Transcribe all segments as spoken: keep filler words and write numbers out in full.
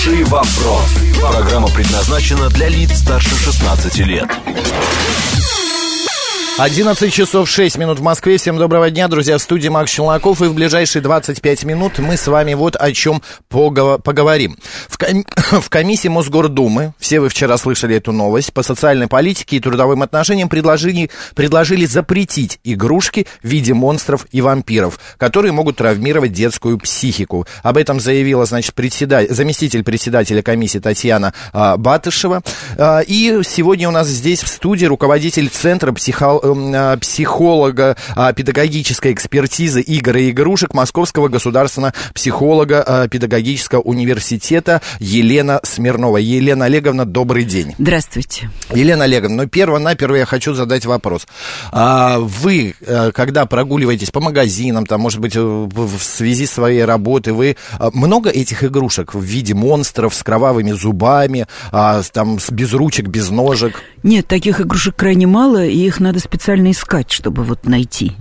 Хороший вопрос. Программа предназначена для лиц старше шестнадцати лет. одиннадцать часов шесть минут в Москве. Всем доброго дня, друзья. В студии Макс Челноков. И в ближайшие двадцать пять минут мы с вами вот о чем поговорим. В, ком... в комиссии Мосгордумы, все вы вчера слышали эту новость, по социальной политике и трудовым отношениям предложили, предложили запретить игрушки в виде монстров и вампиров, которые могут травмировать детскую психику. Об этом заявила, значит, председатель, заместитель председателя комиссии Татьяна а, Батышева. А, и сегодня у нас здесь в студии руководитель Центра психо... психолога педагогической экспертизы игр и игрушек Московского государственного психолога педагогического университета Елена Смирнова. Елена Олеговна, добрый день. Здравствуйте. Елена Олеговна, ну, перво-наперво я хочу задать вопрос. А вы, когда прогуливаетесь по магазинам, там, может быть, в связи с своей работой, вы много этих игрушек в виде монстров с кровавыми зубами, там, без ручек, без ножек? Нет, таких игрушек крайне мало, и их надо специально искать, чтобы вот найти.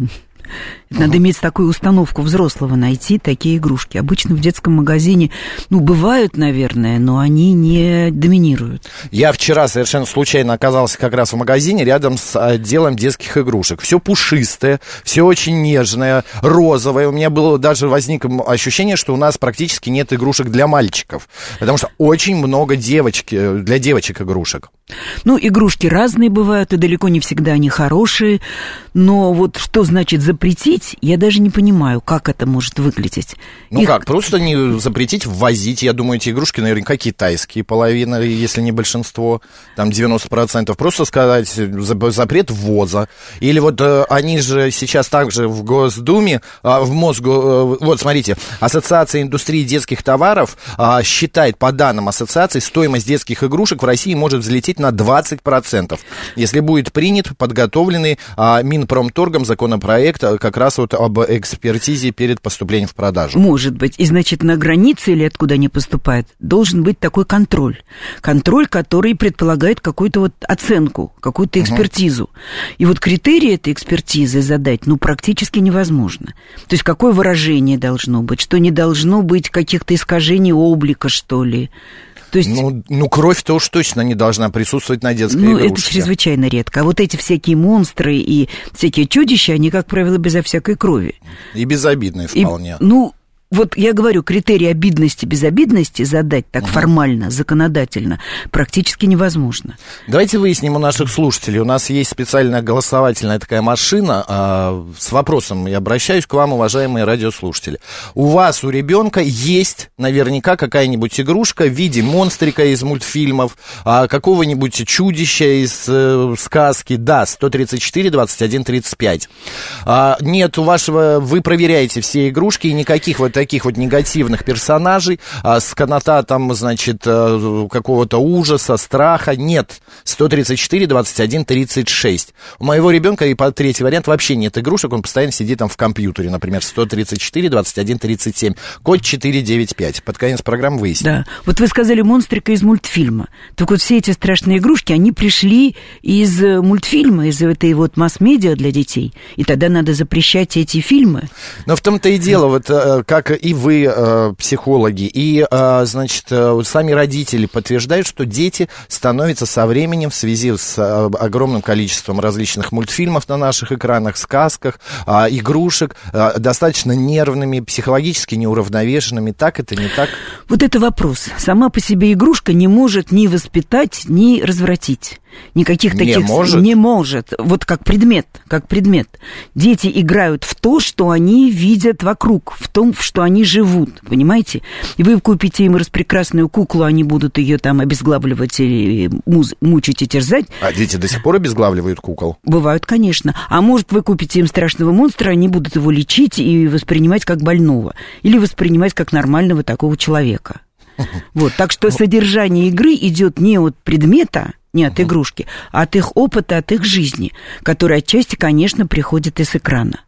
Надо иметь такую установку взрослого, найти такие игрушки. Обычно в детском магазине, ну, бывают, наверное, но они не доминируют. Я вчера совершенно случайно оказался как раз в магазине рядом с отделом детских игрушек. Все пушистое, все очень нежное, розовое. У меня было даже возникло ощущение, что у нас практически нет игрушек для мальчиков, потому что очень много девочек, для девочек игрушек. Ну, игрушки разные бывают, и далеко не всегда они хорошие, но вот что значит запретить, я даже не понимаю, как это может выглядеть. Ну Их... как, просто не запретить ввозить, я думаю, эти игрушки наверняка китайские, половина, если не большинство, там девяносто процентов, просто сказать запрет ввоза. Или вот э, они же сейчас также в Госдуме, э, в Мосгу, э, вот смотрите, Ассоциация индустрии детских товаров э, считает, по данным ассоциации, стоимость детских игрушек в России может взлететь на двадцать процентов, если будет принят подготовленный а, Минпромторгом законопроект а, как раз вот об экспертизе перед поступлением в продажу. Может быть. И, значит, на границе или откуда они поступают, должен быть такой контроль. Контроль, который предполагает какую-то вот оценку, какую-то экспертизу. Угу. И вот критерии этой экспертизы задать, ну, практически невозможно. То есть какое выражение должно быть, что не должно быть каких-то искажений облика, что ли. То есть, ну, ну, кровь-то уж точно не должна присутствовать на детской ну, игрушке. Ну, это чрезвычайно редко. А вот эти всякие монстры и всякие чудища, они, как правило, безо всякой крови. И безобидные вполне. И, ну, вот я говорю, критерий обидности, безобидности задать так угу. формально, законодательно, практически невозможно. Давайте выясним у наших слушателей. У нас есть специальная голосовательная такая машина. А, с вопросом я обращаюсь к вам, уважаемые радиослушатели. У вас, у ребенка есть наверняка какая-нибудь игрушка в виде монстрика из мультфильмов, а, какого-нибудь чудища из э, сказки. Да, сто тридцать четыре двадцать один тридцать пять. А, нет, у вашего, вы проверяете все игрушки, и никаких вот таких вот негативных персонажей, а, с коннотатом, значит, а, какого-то ужаса, страха, нет. сто тридцать четыре двадцать один тридцать шесть. У моего ребенка, и по третий вариант, вообще нет игрушек, он постоянно сидит там в компьютере, например, сто тридцать четыре двадцать один тридцать семь, код четыре девять пять. Под конец программы выясним. Да, вот вы сказали монстрика из мультфильма. Так вот все эти страшные игрушки, они пришли из мультфильма, из этой вот масс-медиа для детей, и тогда надо запрещать эти фильмы. Но в том-то и дело, вот как и вы, э, психологи, и, э, значит, э, сами родители подтверждают, что дети становятся со временем в связи с э, огромным количеством различных мультфильмов на наших экранах, сказках, э, игрушек, э, достаточно нервными, психологически неуравновешенными. Так это, не так? Вот это вопрос. Сама по себе игрушка не может ни воспитать, ни развратить. Никаких таких... Не может? Не может. Вот как предмет, как предмет. Дети играют в то, что они видят вокруг, в том, в что они живут, понимаете? И вы купите им распрекрасную куклу, они будут ее там обезглавливать и муз- мучить и терзать. А дети до сих пор обезглавливают кукол? Бывают, конечно. А может, вы купите им страшного монстра, они будут его лечить и воспринимать как больного. Или воспринимать как нормального такого человека. Вот. Так что содержание игры идет не от предмета, не от игрушки, а от их опыта, от их жизни, который отчасти, конечно, приходит из экрана.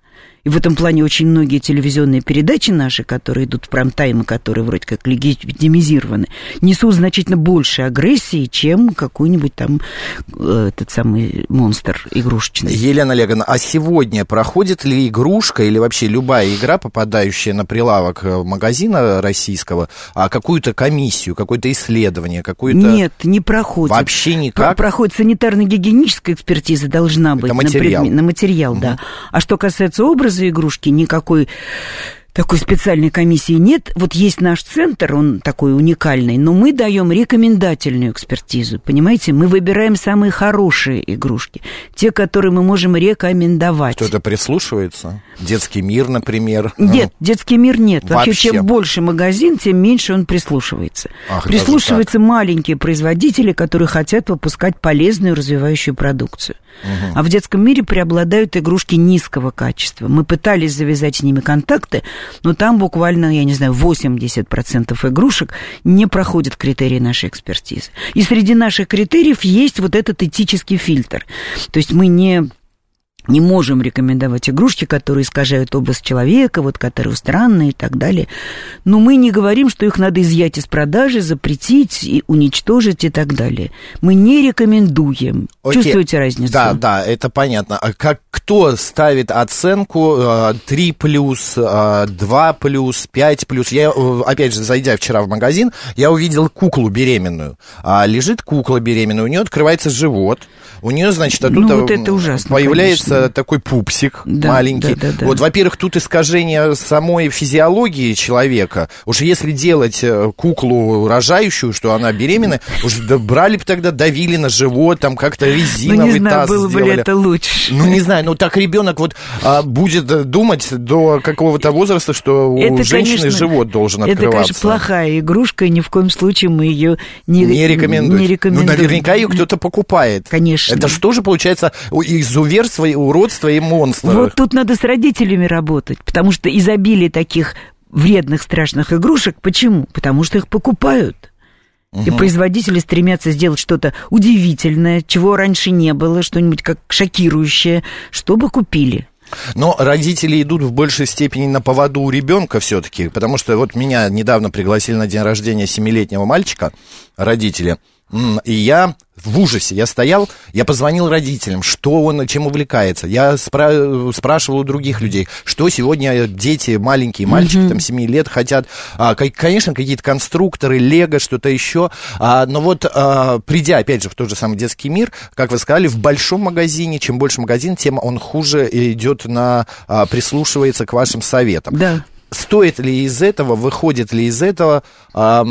И в этом плане очень многие телевизионные передачи наши, которые идут в прайм-тайм, и которые вроде как легитимизированы, несут значительно больше агрессии, чем какой-нибудь там э, этот самый монстр игрушечный. Елена Олеговна, а сегодня проходит ли игрушка или вообще любая игра, попадающая на прилавок магазина российского, а какую-то комиссию, какое-то исследование, какое-то... Нет, не проходит. Вообще никак? Про- проходит санитарно-гигиеническая экспертиза, должна быть. Это материал. На, предмет, на материал, угу. да. А что касается образа игрушки, никакой такой специальной комиссии нет. Вот есть наш центр, он такой уникальный, но мы даем рекомендательную экспертизу, понимаете? Мы выбираем самые хорошие игрушки, те, которые мы можем рекомендовать. Кто-то прислушивается? Детский мир, например? Нет, ну, детский мир нет. Вообще, вообще, чем больше магазин, тем меньше он прислушивается. Ах, прислушиваются маленькие производители, которые хотят выпускать полезную развивающую продукцию. Угу. А в детском мире преобладают игрушки низкого качества. Мы пытались завязать с ними контакты, но там буквально, я не знаю, восемьдесят процентов игрушек не проходят критерии нашей экспертизы. И среди наших критериев есть вот этот этический фильтр. То есть мы не... не можем рекомендовать игрушки, которые искажают образ человека, вот, которые странные и так далее. Но мы не говорим, что их надо изъять из продажи, запретить, и уничтожить и так далее. Мы не рекомендуем. Окей. Чувствуете разницу? Да, да, это понятно. А как, кто ставит оценку три плюс, два плюс, пять плюс? Я, опять же, зайдя вчера в магазин, я увидел куклу беременную. Лежит кукла беременная, у нее открывается живот, у нее, значит, оттуда ну, вот это ужасно, появляется конечно. Такой пупсик да, маленький. Да, да, да. Вот, во-первых, тут искажение самой физиологии человека. Уж если делать куклу рожающую, что она беременная, уж брали бы тогда, давили на живот, там как-то резиновый ну, не знаю, таз было сделали. бы ли это лучше. Ну, не знаю, ну так ребенок вот а, будет думать до какого-то возраста, что это, у женщины конечно, живот должен открываться. Это, конечно, плохая игрушка, и ни в коем случае мы ее не, не рекомендуем. Не рекомендуем. Ну, наверняка ее кто-то покупает. Конечно. Это что же получается изуверство, уродство и монстр? Вот тут надо с родителями работать, потому что изобилие таких вредных, страшных игрушек. Почему? Потому что их покупают. И угу. производители стремятся сделать что-то удивительное, чего раньше не было, что-нибудь как шокирующее, чтобы купили. Но родители идут в большей степени на поводу у ребенка все-таки, потому что вот меня недавно пригласили на день рождения семилетнего мальчика, родители, и я в ужасе, я стоял, я позвонил родителям, что он, чем увлекается. Я спра- спрашивал у других людей, что сегодня дети, маленькие мальчики, mm-hmm. там, семи лет хотят. А, конечно, какие-то конструкторы, лего, что-то еще. А, но вот, а, придя, опять же, в тот же самый детский мир, как вы сказали, в большом магазине, чем больше магазин, тем он хуже идет на, а, прислушивается к вашим советам. Да. Стоит ли из этого, выходит ли из этого а,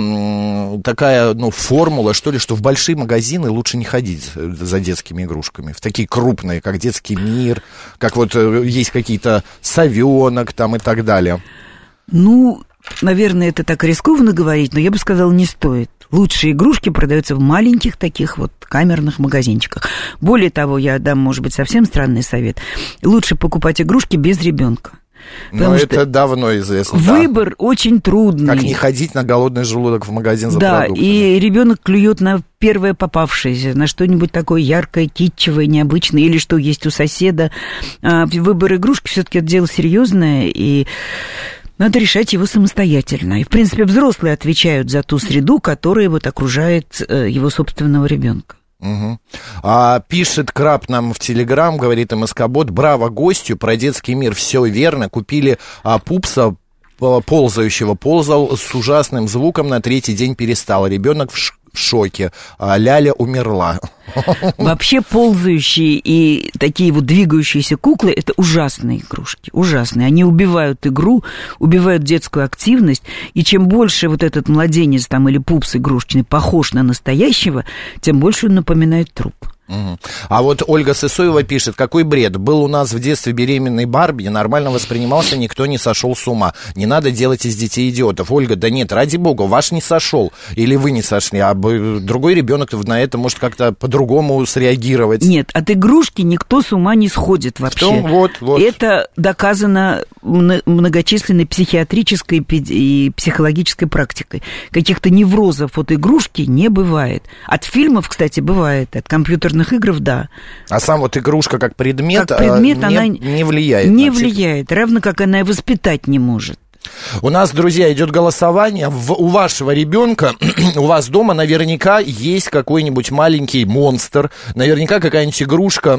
такая, ну, формула, что ли, что в большие магазины лучше не ходить за детскими игрушками, в такие крупные, как детский мир, как вот есть какие-то совенок там и так далее? Ну, наверное, это так рискованно говорить, но я бы сказала, не стоит. Лучшие игрушки продаются в маленьких таких вот камерных магазинчиках. Более того, я дам, может быть, совсем странный совет. Лучше покупать игрушки без ребенка. Но это давно известно. Выбор да. очень трудный. Как не ходить на голодный желудок в магазин за да, продуктами. Да, и ребенок клюет на первое попавшееся, на что-нибудь такое яркое, китчевое, необычное, или что есть у соседа. Выбор игрушки все-таки это дело серьезное, и надо решать его самостоятельно. И, в принципе, взрослые отвечают за ту среду, которая вот окружает его собственного ребенка. Угу. А, пишет Краб нам в Телеграм, говорит МСК-бот, браво гостю, про детский мир все верно, купили а, пупса ползающего, ползал с ужасным звуком, на третий день перестал, ребенок в ш- шоке, а Ляля умерла. Вообще ползающие и такие вот двигающиеся куклы – это ужасные игрушки, ужасные. Они убивают игру, убивают детскую активность, и чем больше вот этот младенец там или пупс игрушечный похож на настоящего, тем больше он напоминает труп. Угу. А вот Ольга Сысоева пишет, какой бред, был у нас в детстве беременный Барби, нормально воспринимался, никто не сошел с ума, не надо делать из детей идиотов. Ольга, да нет, ради бога, ваш не сошел, или вы не сошли, а другой ребенок на это может как-то по-другому среагировать. Нет, от игрушки никто с ума не сходит вообще. Что? Вот, вот. Это доказано многочисленной психиатрической и психологической практикой. Каких-то неврозов от игрушки не бывает. От фильмов, кстати, бывает, от компьютерных игр, да. А сам вот игрушка как предмет, как предмет не, она не влияет? Не влияет, равно как она и воспитать не может. У нас, друзья, идет голосование. В, у вашего ребенка, у вас дома наверняка есть какой-нибудь маленький монстр, наверняка какая-нибудь игрушка,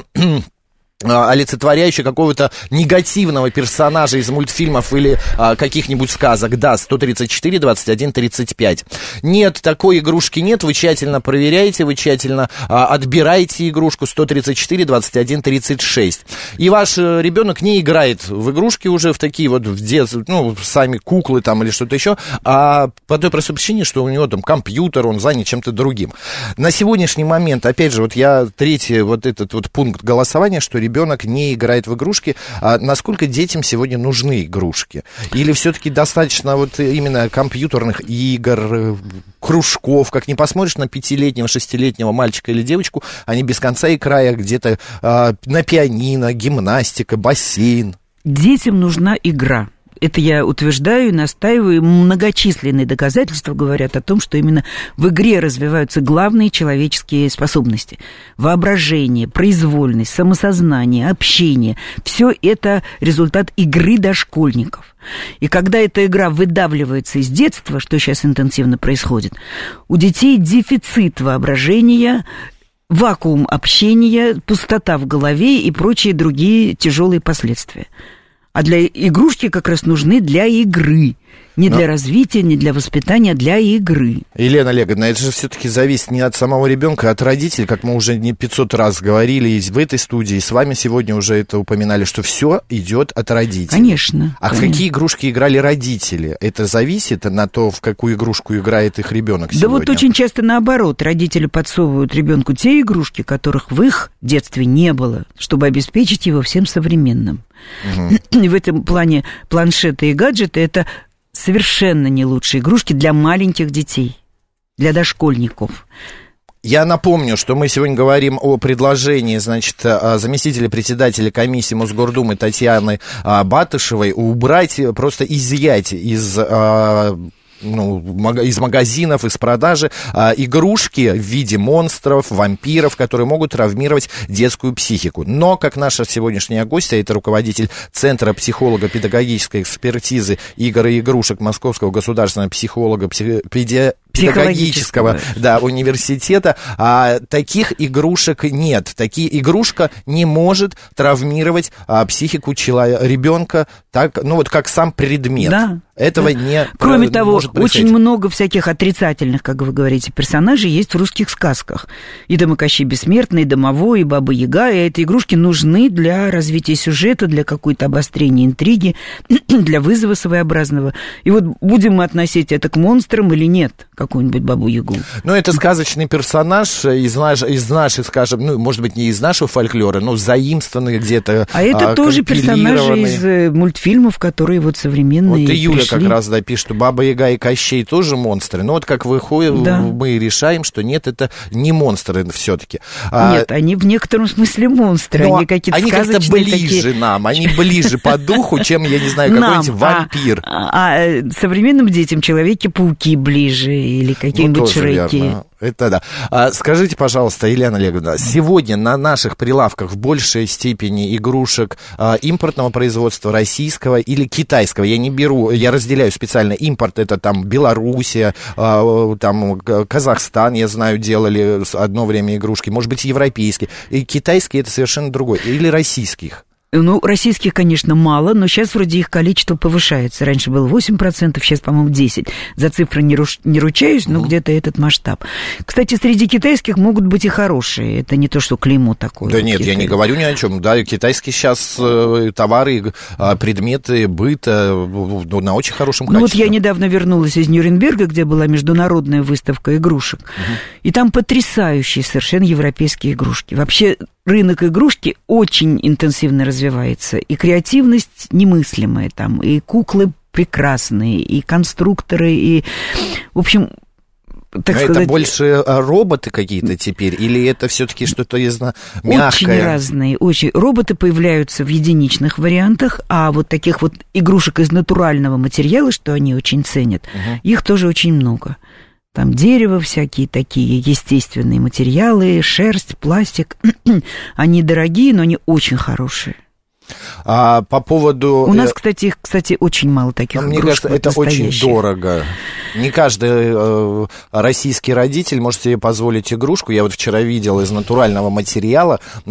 олицетворяющий какого-то негативного персонажа из мультфильмов или а, каких-нибудь сказок. Да, сто тридцать четыре двадцать один тридцать пять. Нет, такой игрушки нет. Вы тщательно проверяете, вы тщательно а, отбираете игрушку. Сто тридцать четыре двадцать один тридцать шесть. И ваш а, ребенок не играет в игрушки уже, в такие вот в детстве, ну, сами куклы там или что-то еще, а по той простой причине, что у него там компьютер, он занят чем-то другим. На сегодняшний момент, опять же, вот я третий вот этот вот пункт голосования, что ребенок ребенок не играет в игрушки, а насколько детям сегодня нужны игрушки? Или все-таки достаточно вот именно компьютерных игр, кружков, как ни посмотришь на пятилетнего, шестилетнего мальчика или девочку, они без конца и края где-то а, на пианино, гимнастика, бассейн. Детям нужна игра. Это я утверждаю и настаиваю. Многочисленные доказательства говорят о том, что именно в игре развиваются главные человеческие способности. Воображение, произвольность, самосознание, общение. Все это результат игры дошкольников. И когда эта игра выдавливается из детства, что сейчас интенсивно происходит, у детей дефицит воображения, вакуум общения, пустота в голове и прочие другие тяжелые последствия. А для игрушки как раз нужны для игры. Не для Но... развития, не для воспитания, а для игры. Елена Олеговна, это же все-таки зависит не от самого ребенка, а от родителей, как мы уже не пятьсот раз говорили и в этой студии, и с вами сегодня уже это упоминали, что все идет от родителей. Конечно. А конечно. в какие игрушки играли родители? Это зависит на то, в какую игрушку играет их ребенок сегодня? Да вот очень часто наоборот. Родители подсовывают ребенку те игрушки, которых в их детстве не было, чтобы обеспечить его всем современным. Угу. И в этом плане планшеты и гаджеты – это совершенно не лучшие игрушки для маленьких детей, для дошкольников. Я напомню, что мы сегодня говорим о предложении, значит, заместителя председателя комиссии Мосгордумы Татьяны Батышевой убрать, просто изъять из... ну, из магазинов, из продажи а, игрушки в виде монстров, вампиров, которые могут травмировать детскую психику. Но, как наша сегодняшняя гостья, это руководитель Центра психолого-педагогической экспертизы игр и игрушек Московского государственного психолога педи... педагогического да, университета, а, таких игрушек нет. Такие игрушка не может травмировать а, психику человека, ребенка, так, ну вот как сам предмет. Да. Этого да. не Кроме того, очень много всяких отрицательных, как вы говорите, персонажей есть в русских сказках. И Домокощей Бессмертный, и Домовой, и Баба Яга. И эти игрушки нужны для развития сюжета, для какой-то обострения интриги, для вызова своеобразного. И вот будем мы относить это к монстрам или нет, какую-нибудь Бабу Ягу? Ну, это сказочный персонаж из, наш, из нашей, скажем, ну, может быть, не из нашего фольклора, но заимствованный где-то. А это а, тоже персонажи из мультфильмов, которые вот современные. Вот и Юля как раз да, пишет, что Баба Яга и Кощей тоже монстры. Но вот как выходит, да. мы решаем, что нет, это не монстры все-таки. Нет, а, они в некотором смысле монстры. Они какие-то они сказочные. Они как-то ближе такие... нам, они ближе по духу, чем, я не знаю, какой-нибудь вампир. А, а современным детям Человеки-пауки ближе или какие-нибудь ну, Шреки. Верно. Это да. А, скажите, пожалуйста, Елена Олеговна, сегодня на наших прилавках в большей степени игрушек а, импортного производства, российского или китайского? Я не беру, я разделяю специально импорт, это там Белоруссия, а, там Казахстан, я знаю, делали одно время игрушки, может быть, европейские. И китайские это совершенно другой. Или российских? Ну, российских, конечно, мало, но сейчас вроде их количество повышается. Раньше было восемь процентов, сейчас, по-моему, десять процентов. За цифры не, руш... не ручаюсь, но mm-hmm. где-то этот масштаб. Кстати, среди китайских могут быть и хорошие. Это не то, что клеймо такое. Да нет, я не говорю ни о чем. Да, китайские сейчас э, товары, э, предметы быта э, на очень хорошем качестве. Ну вот я недавно вернулась из Нюрнберга, где была международная выставка игрушек. Mm-hmm. И там потрясающие совершенно европейские игрушки. Вообще... Рынок игрушки очень интенсивно развивается, и креативность немыслимая там, и куклы прекрасные, и конструкторы, и, в общем, так Но сказать... это больше роботы какие-то теперь, или это все-таки что-то, я знаю, мягкое? Очень разные, очень. Роботы появляются в единичных вариантах, а вот таких вот игрушек из натурального материала, что они очень ценят, угу. их тоже очень много. Там дерево всякие такие, естественные материалы, шерсть, пластик. Они дорогие, но они очень хорошие. А по поводу... У нас, кстати, их, кстати, очень мало таких Мне игрушек. Мне кажется, это очень дорого. Не каждый э, российский родитель может себе позволить игрушку. Я вот вчера видел из натурального материала э,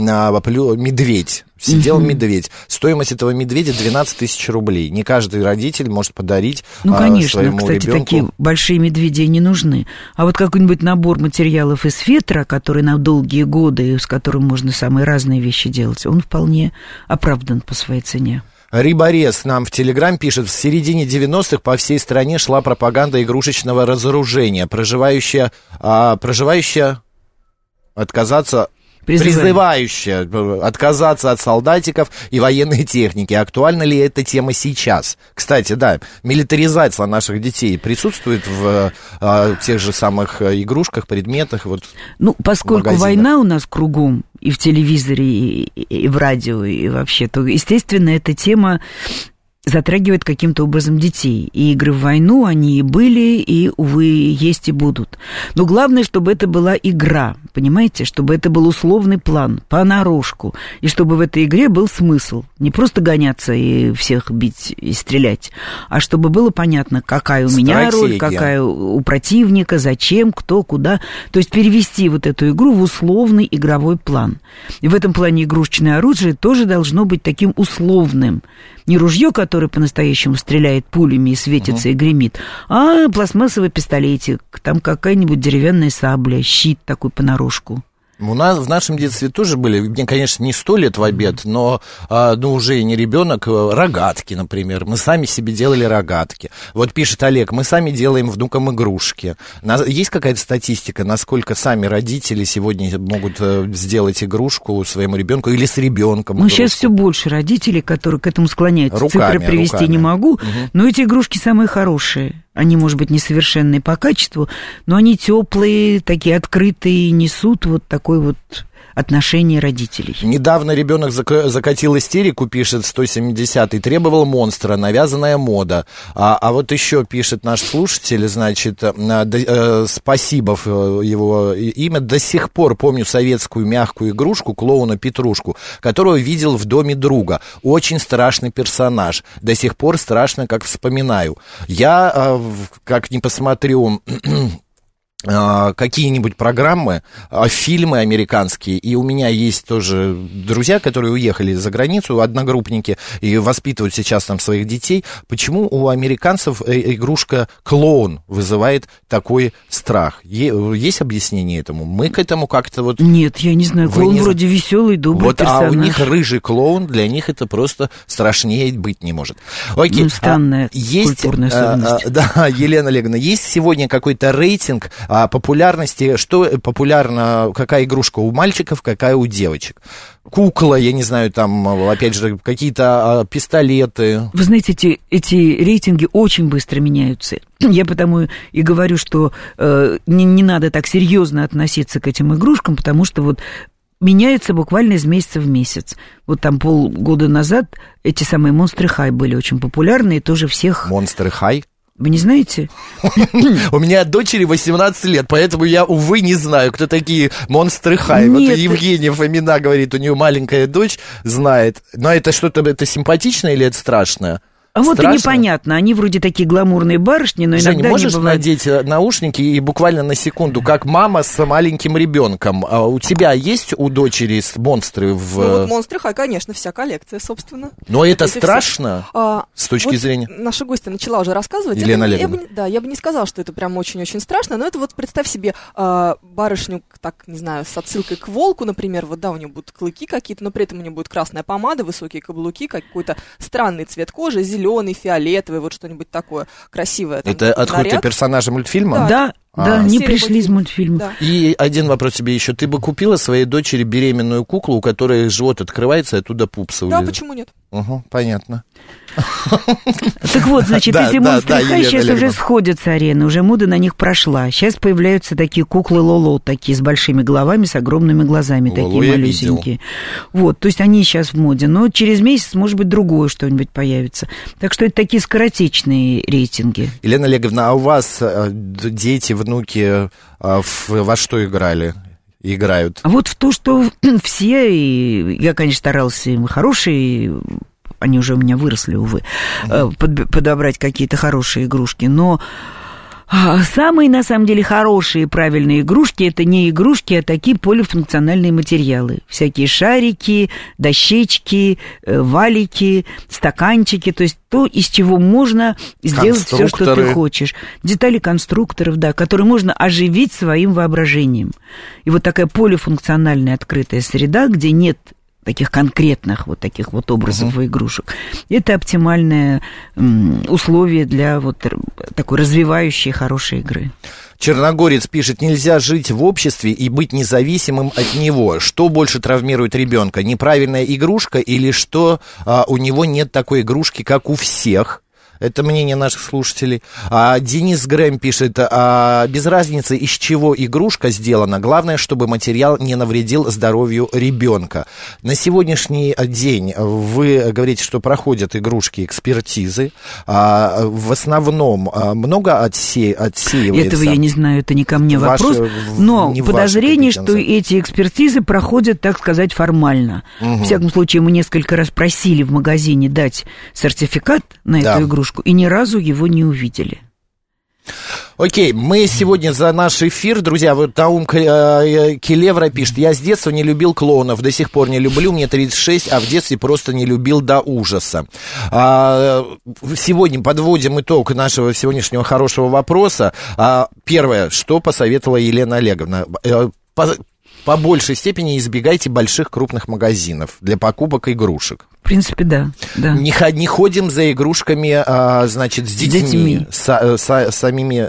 медведь. Сидел uh-huh. медведь. Стоимость этого медведя двенадцать тысяч рублей. Не каждый родитель может подарить ну, конечно, э, своему кстати, ребенку. Такие большие медведи не нужны. А вот какой-нибудь набор материалов из фетра, который на долгие годы, с которым можно самые разные вещи делать, он вполне оправдан по своей цене. Риборез нам в Телеграм пишет: в середине девяностых по всей стране шла пропаганда игрушечного разоружения. Проживающая, а, проживающая отказаться... Призывающая отказаться от солдатиков и военной техники. Актуальна ли эта тема сейчас? Кстати, да, милитаризация наших детей присутствует в а, тех же самых игрушках, предметах. Вот, ну, поскольку война у нас кругом, и в телевизоре, и, и в радио, и вообще, то, естественно, эта тема затрагивает каким-то образом детей. И игры в войну, они и были, и, увы, есть и будут. Но главное, чтобы это была игра, понимаете? Чтобы это был условный план, понарошку. И чтобы в этой игре был смысл. Не просто гоняться и всех бить и стрелять, а чтобы было понятно, какая у меня роль, какая у противника, зачем, кто, куда. То есть перевести вот эту игру в условный игровой план. И в этом плане игрушечное оружие тоже должно быть таким условным. Не ружье, которое по-настоящему стреляет пулями и светится, uh-huh. и гремит, а пластмассовый пистолетик, там какая-нибудь деревянная сабля, щит такой понарошку. У нас в нашем детстве тоже были, мне, конечно, не сто лет в обед, но а, ну, уже и не ребенок, рогатки, например. Мы сами себе делали рогатки. Вот пишет Олег: мы сами делаем внукам игрушки. Есть какая-то статистика, насколько сами родители сегодня могут сделать игрушку своему ребенку или с ребенком? Ну, сейчас все больше родителей, которые к этому склоняются. Руками, Цифры привести руками. не могу, угу. но эти игрушки самые хорошие. Они, может быть, несовершенные по качеству, но они теплые, такие открытые, несут вот такой вот отношение родителей. Недавно ребенок закатил истерику, пишет сто семидесятый, требовал монстра, навязанная мода. А, а вот еще пишет наш слушатель, значит, да, э, спасибо его имя, до сих пор помню советскую мягкую игрушку, клоуна Петрушку, которую видел в доме друга. Очень страшный персонаж. До сих пор страшно, как вспоминаю. Я, э, как ни посмотрю... какие-нибудь программы, фильмы американские, и у меня есть тоже друзья, которые уехали за границу, одногруппники, и воспитывают сейчас там своих детей. Почему у американцев игрушка клоун вызывает такой страх? Есть объяснение этому? Мы к этому как-то вот... Нет, я не знаю, клоун не... вроде веселый, добрый вот, персонаж. А у них рыжий клоун, для них это просто страшнее быть не может. Окей. Ну, странная а, есть, культурная особенность. А, да, Елена Олеговна, есть сегодня какой-то рейтинг популярности, что популярно, какая игрушка у мальчиков, какая у девочек? Кукла, я не знаю, там, опять же, какие-то пистолеты. Вы знаете, эти, эти рейтинги очень быстро меняются. Я потому и говорю, что э, не, не надо так серьезно относиться к этим игрушкам, потому что вот меняется буквально из месяца в месяц. Вот там полгода назад эти самые Monster High были очень популярны, и тоже всех... Monster High? Вы не знаете? У меня дочери восемнадцать лет, поэтому я, увы, не знаю, кто такие Монстры Хай. Вот Евгения Фомина говорит, у нее маленькая дочь, знает. Но это что-то, это симпатичное или это страшное? А вот и непонятно, они вроде такие гламурные барышни, но Женя, иногда можешь не бывает... надеть наушники и буквально на секунду, как мама с маленьким ребенком? А у тебя есть у дочери монстры в... Ну вот Монстры Хай, конечно, вся коллекция, собственно. Но это, это страшно а, с точки вот зрения... Наша гостья начала уже рассказывать. Елена это, Олеговна. Я бы, да, я бы не сказала, что это прям очень-очень страшно, но это вот представь себе а, барышню, так, не знаю, с отсылкой к волку, например, вот да, у нее будут клыки какие-то, но при этом у нее будет красная помада, высокие каблуки, какой-то странный цвет кожи, зеленый, фиолетовый, вот что-нибудь такое красивое. Там, это от какого-то персонажа мультфильма? Да. да. Да, А. не Серия пришли из мультфильмов. мультфильма. Да. И один вопрос тебе еще. Ты бы купила своей дочери беременную куклу, у которой живот открывается, и оттуда пупсы Да, вылезают? почему нет? Угу, понятно. Так вот, значит, Да, эти да, монстры да, Хай Елена сейчас уже Олеговна. сходят с арены, уже мода на них прошла. Сейчас появляются такие куклы Лоло, такие с большими головами, с огромными глазами, Лоло такие я малюсенькие. Вот, то есть они сейчас в моде, но через месяц, может быть, другое что-нибудь появится. Так что это такие скоротечные рейтинги. Елена Олеговна, а у вас э, д- дети, внуки э, в- во что играли? Играют? А вот в то, что все, и я, конечно, старался им хорошие, они уже у меня выросли, увы, mm-hmm. под, подобрать какие-то хорошие игрушки, но самые, на самом деле, хорошие и правильные игрушки, это не игрушки, а такие полифункциональные материалы. Всякие шарики, дощечки, валики, стаканчики, то есть то, из чего можно сделать все, что ты хочешь. Детали конструкторов, да, которые можно оживить своим воображением. И вот такая полифункциональная открытая среда, где нет таких конкретных вот таких вот образов uh-huh. и игрушек. Это оптимальное м, условие для вот такой развивающей хорошей игры. Черногорец пишет, нельзя жить в обществе и быть независимым от него. Что больше травмирует ребенка? Неправильная игрушка или что а, у него нет такой игрушки, как у всех? Это мнение наших слушателей. А Денис Грэм пишет, а, без разницы, из чего игрушка сделана, главное, чтобы материал не навредил здоровью ребенка. На сегодняшний день вы говорите, что проходят игрушки экспертизы. А, в основном а, много отсе... отсеивается? Этого я не знаю, это не ко мне Ваше, вопрос. Но подозрение, что компетенции. эти экспертизы проходят, так сказать, формально. Угу. В всяком случае, мы несколько раз просили в магазине дать сертификат на да. эту игрушку, и ни разу его не увидели. Окей, мы сегодня за наш эфир, друзья, вот Таум Келевра пишет, я с детства не любил клоунов, до сих пор не люблю, мне тридцать шесть, а в детстве просто не любил до ужаса. Сегодня подводим итог нашего сегодняшнего хорошего вопроса. Первое, что посоветовала Елена Олеговна? По большей степени избегайте больших крупных магазинов для покупок игрушек. В принципе, да. да. Не, не ходим за игрушками, а, значит, с детьми, детьми. С, с самими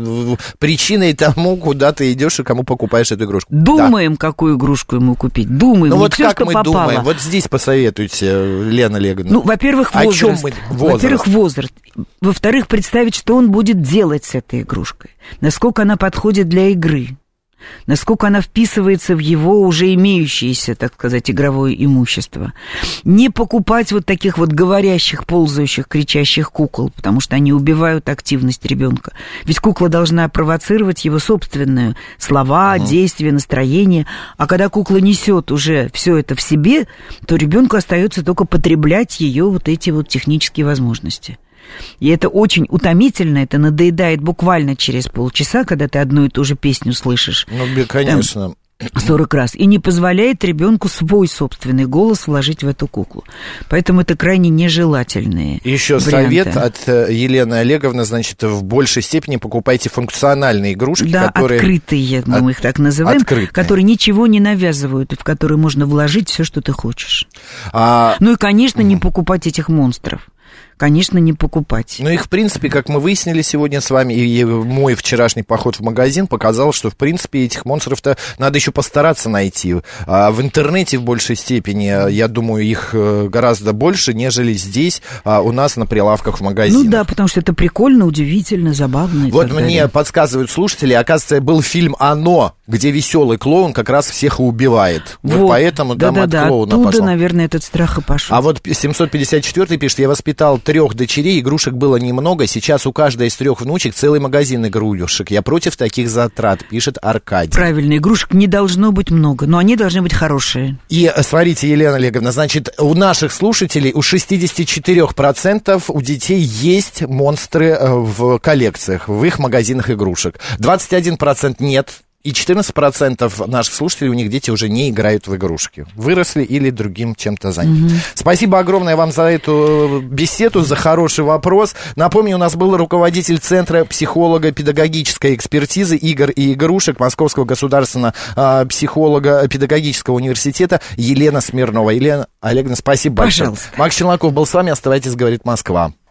причиной тому, куда ты идешь и кому покупаешь эту игрушку. Думаем, да. какую игрушку ему купить. Думаем. Ну не вот все, как что мы попало. думаем? Вот здесь посоветуйте, Лена Олеговна. Ну, во-первых, возраст. О чем мы? Возраст. Во-первых, возраст. Во-вторых, представить, что он будет делать с этой игрушкой. Насколько она подходит для игры. Насколько она вписывается в его уже имеющееся, так сказать, игровое имущество. Не покупать вот таких вот говорящих, ползающих, кричащих кукол, потому что они убивают активность ребенка. Ведь кукла должна провоцировать его собственные слова, угу. действия, настроение. А когда кукла несет уже все это в себе, то ребенку остается только потреблять ее вот эти вот технические возможности. И это очень утомительно, это надоедает буквально через полчаса, когда ты одну и ту же песню слышишь. Ну, конечно. сорок раз. И не позволяет ребенку свой собственный голос вложить в эту куклу. Поэтому это крайне нежелательные Еще варианты. совет от Елены Олеговны, значит, в большей степени покупайте функциональные игрушки, да, которые... открытые, мы От... их так называем, открытые. которые ничего не навязывают, и в которые можно вложить все, что ты хочешь. А... Ну и, конечно, не покупать этих монстров. Конечно, не покупать. Ну, их, в принципе, как мы выяснили сегодня с вами, и мой вчерашний поход в магазин показал, что, в принципе, этих монстров-то надо еще постараться найти. А в интернете в большей степени, я думаю, их гораздо больше, нежели здесь, а у нас на прилавках в магазине. Ну да, потому что это прикольно, удивительно, забавно. Вот мне далее. подсказывают слушатели, оказывается, был фильм «Оно», где веселый клоун как раз всех и убивает. Вот, вот поэтому да, там да, от да, клоуна оттуда, пошел. наверное, этот страх и пошел. А вот семьсот пятьдесят четвёртый пишет, я воспитал трех дочерей, игрушек было немного, сейчас у каждой из трех внучек целый магазин игрушек. Я против таких затрат, пишет Аркадий. Правильно, игрушек не должно быть много, но они должны быть хорошие. И смотрите, Елена Олеговна, значит, у наших слушателей, у шестьдесят четыре процента у детей есть монстры в коллекциях, в их магазинах игрушек. двадцать один процент нет. И четырнадцать процентов наших слушателей, у них дети уже не играют в игрушки. Выросли или другим чем-то заняты. Mm-hmm. Спасибо огромное вам за эту беседу, за хороший вопрос. Напомню, у нас был руководитель Центра психолого-педагогической экспертизы игр и игрушек Московского государственного э, психолого-педагогического университета Елена Смирнова. Елена Олеговна, спасибо большое. Пожалуйста. Макс Челноков был с вами. Оставайтесь, говорит Москва.